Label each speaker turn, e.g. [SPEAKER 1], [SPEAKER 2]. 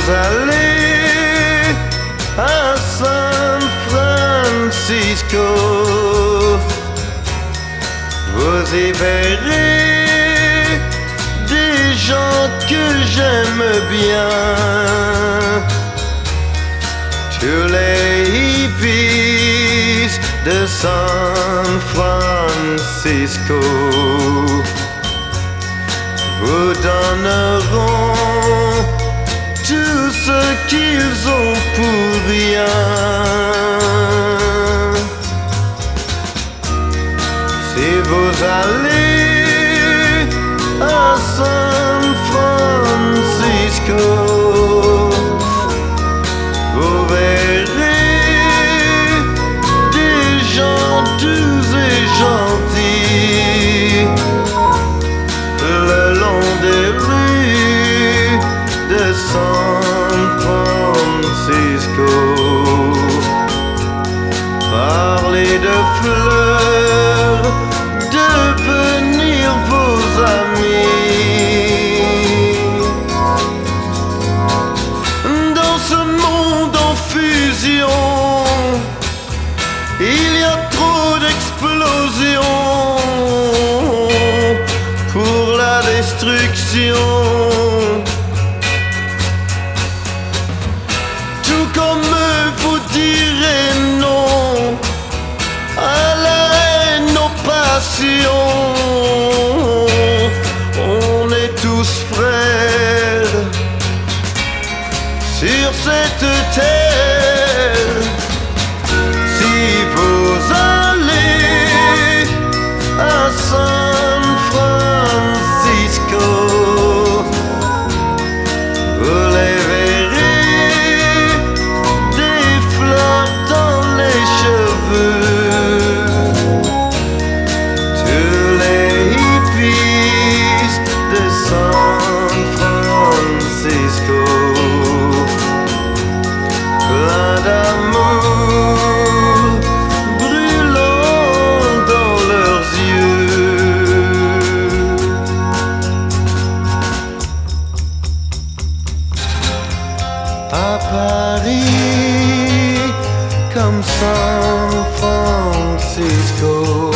[SPEAKER 1] allez à San Francisco, vous y verrez des gens que j'aime bien, tous les hippies de San Francisco vous donneront tout ce qu'ils ont pour rien. Si vous allez à San Francisco, vous verrez des gens doux et gentils le long des rues de San Francisco. Parler de fleurs, devenir vos amis. Dans ce monde en fusion, il y a trop d'explosions pour la destruction. Tout comme vous direz non à la haine, aux passions. On est tous frères sur cette terre. Si vous allez à San Francisco, vous les verrez, des fleurs dans les cheveux, tous les hippies de San Francisco, plein d'amour brûlant dans leurs yeux. À Paris comme San Francisco.